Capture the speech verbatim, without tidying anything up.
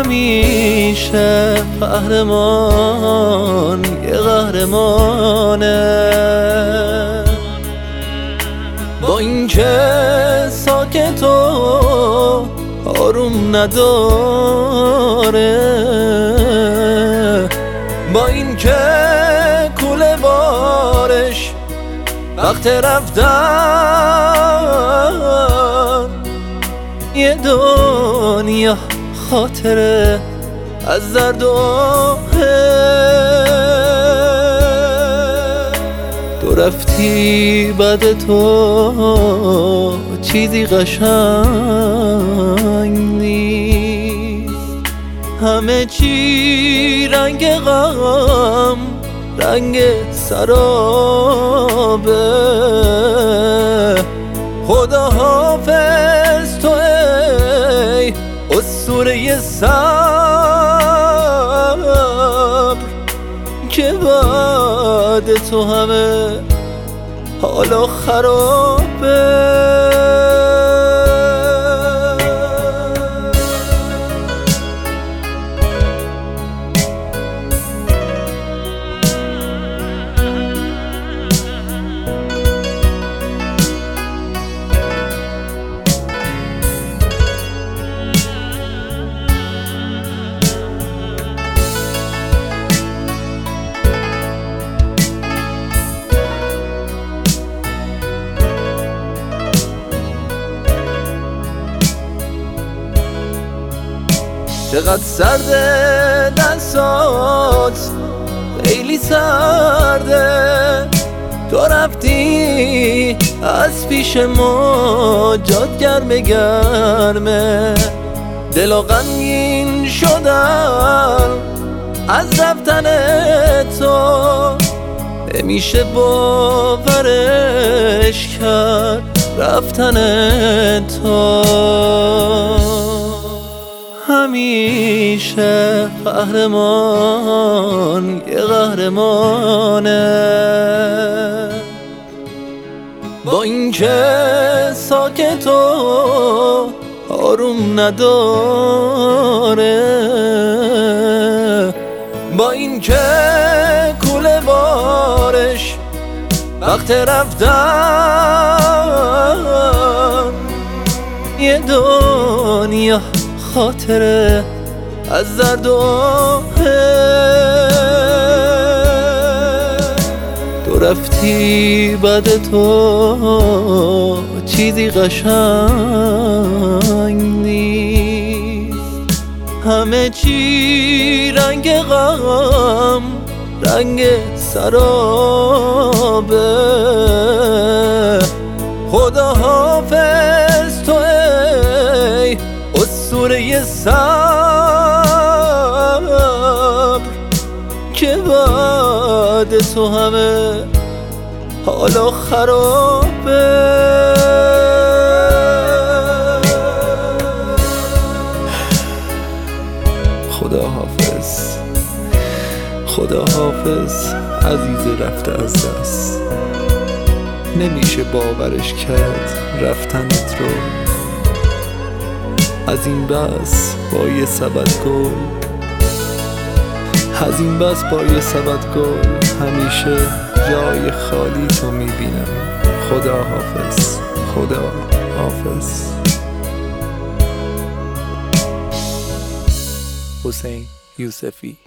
همیشه قهرمان یه قهرمانه، با اینکه ساکت و آروم نداره، با اینکه کوله بارش وقت رفتن، یه دنیا خاطره از درد و آهه. تو رفتی بعد تو چیزی قشنگ نیست، همه چی رنگ غم، رنگ سرابه. خدا حافظ تو ای اسطوره صبر، که بعد تو همه حالا خرابه. چقدر سرده دستات، خیلی سرده. تو رفتی از پیش ما، جات گرمه گرمه. دلا غمگین شدن از رفتن تو، نمیشه باورش کرد رفتن تو. همیشه قهرمان یه قهرمانه، با اینکه ساکت و آروم نداره، با اینکه کوله بارش وقت رفتن، یه دنیا خاطره از درد و آهه. تو رفتی بعد تو چیزی قشنگ نیست، همه چی رنگ غم، رنگ سرابه. خدا حافظ تو ای اسطوره صبر، که بعد تو همه حالا خرابه. خدا حافظ، خدا حافظ عزیز رفته از دست، نمیشه باورش کرد رفتنت رو. از این بس با یه سبد گل، از این بس با یه سبد گل، همیشه جای خالی تو میبینم. خدا حافظ، خدا حافظ. حسین یوسفی.